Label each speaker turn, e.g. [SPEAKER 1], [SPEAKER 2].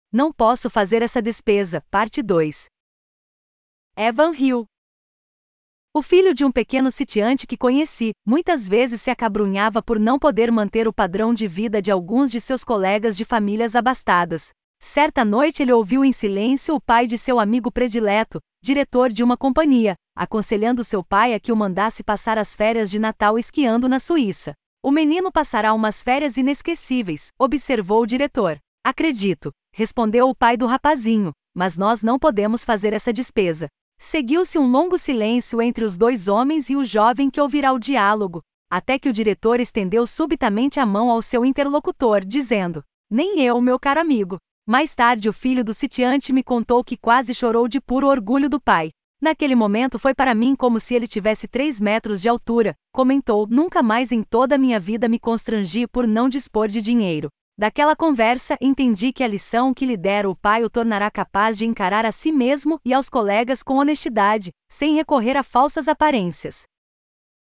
[SPEAKER 1] Não posso fazer essa despesa. Parte 2. Evan Hill. O filho de um pequeno sitiante que conheci, muitas vezes se acabrunhava por não poder manter o padrão de vida de alguns de seus colegas de famílias abastadas. Certa noite ele ouviu em silêncio o pai de seu amigo predileto, diretor de uma companhia, aconselhando seu pai a que o mandasse passar as férias de Natal esquiando na Suíça. O menino passará umas férias inesquecíveis, observou o diretor. Acredito, respondeu o pai do rapazinho, mas nós não podemos fazer essa despesa. Seguiu-se um longo silêncio entre os dois homens e o jovem que ouvirá o diálogo, até que o diretor estendeu subitamente a mão ao seu interlocutor, dizendo: "Nem eu, meu caro amigo." Mais tarde o filho do sitiante me contou que quase chorou de puro orgulho do pai. "Naquele momento foi para mim como se ele tivesse 3 metros de altura", comentou. "Nunca mais em toda a minha vida me constrangi por não dispor de dinheiro. Daquela conversa, entendi que a lição que lhe dera o pai o tornará capaz de encarar a si mesmo e aos colegas com honestidade, sem recorrer a falsas aparências."